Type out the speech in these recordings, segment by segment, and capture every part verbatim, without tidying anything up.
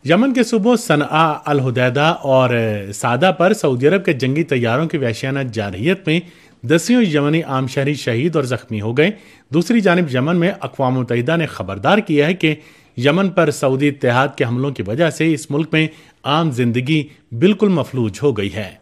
یمن کے صوبوں صنعاء، الحدیدہ اور سعدہ پر سعودی عرب کے جنگی طیاروں کی وحشیانہ جارحیت میں دسیوں یمنی عام شہری شہید اور زخمی ہو گئے۔ دوسری جانب یمن میں اقوام متحدہ نے خبردار کیا ہے کہ یمن پر سعودی اتحاد کے حملوں کی وجہ سے اس ملک میں عام زندگی بالکل مفلوج ہو گئی ہے۔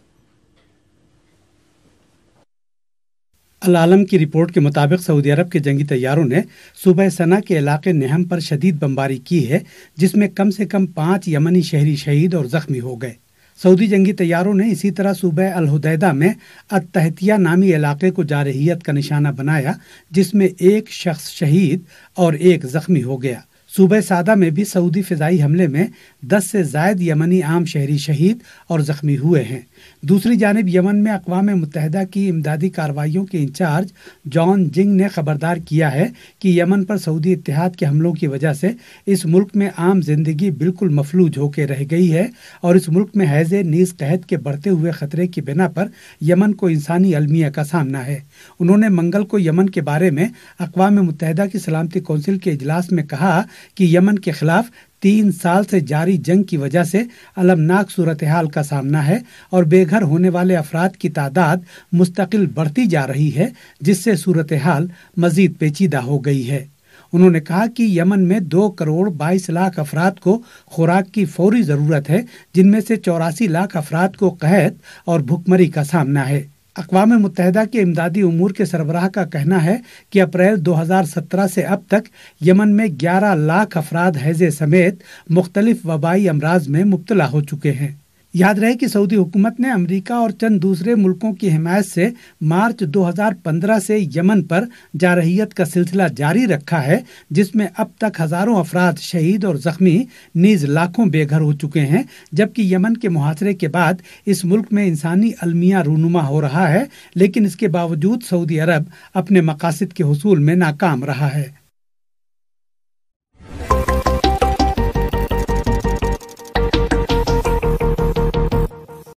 العالم کی رپورٹ کے مطابق سعودی عرب کے جنگی طیاروں نے صوبہ صنعاء کے علاقے نہم پر شدید بمباری کی ہے، جس میں کم سے کم پانچ یمنی شہری شہید اور زخمی ہو گئے۔ سعودی جنگی طیاروں نے اسی طرح صوبہ الحدیدہ میں التحتیہ نامی علاقے کو جارحیت کا نشانہ بنایا، جس میں ایک شخص شہید اور ایک زخمی ہو گیا۔ صوبہ سعدہ میں بھی سعودی فضائی حملے میں دس سے زائد یمنی عام شہری شہید اور زخمی ہوئے ہیں۔ دوسری جانب یمن میں اقوام متحدہ کی امدادی کارروائیوں کے انچارج جان جنگ نے خبردار کیا ہے کہ یمن پر سعودی اتحاد کے حملوں کی وجہ سے اس ملک میں عام زندگی بالکل مفلوج ہو کے رہ گئی ہے اور اس ملک میں حیض نیز قحط کے بڑھتے ہوئے خطرے کی بنا پر یمن کو انسانی المیہ کا سامنا ہے۔ انہوں نے منگل کو یمن کے بارے میں اقوام متحدہ کی سلامتی کونسل کے اجلاس میں کہا کہ یمن کے خلاف تین سال سے جاری جنگ کی وجہ سے المناک صورتحال کا سامنا ہے اور بے گھر ہونے والے افراد کی تعداد مستقل بڑھتی جا رہی ہے، جس سے صورتحال مزید پیچیدہ ہو گئی ہے۔ انہوں نے کہا کہ یمن میں دو کروڑ بائیس لاکھ افراد کو خوراک کی فوری ضرورت ہے، جن میں سے چوراسی لاکھ افراد کو قحط اور بھوکمری کا سامنا ہے۔ اقوام متحدہ کے امدادی امور کے سربراہ کا کہنا ہے کہ اپریل دو ہزار سترہ سے اب تک یمن میں گیارہ لاکھ افراد ہیضے سمیت مختلف وبائی امراض میں مبتلا ہو چکے ہیں۔ یاد رہے کہ سعودی حکومت نے امریکہ اور چند دوسرے ملکوں کی حمایت سے مارچ دو ہزار پندرہ سے یمن پر جارحیت کا سلسلہ جاری رکھا ہے، جس میں اب تک ہزاروں افراد شہید اور زخمی نیز لاکھوں بے گھر ہو چکے ہیں، جبکہ یمن کے محاصرے کے بعد اس ملک میں انسانی المیہ رونما ہو رہا ہے، لیکن اس کے باوجود سعودی عرب اپنے مقاصد کے حصول میں ناکام رہا ہے۔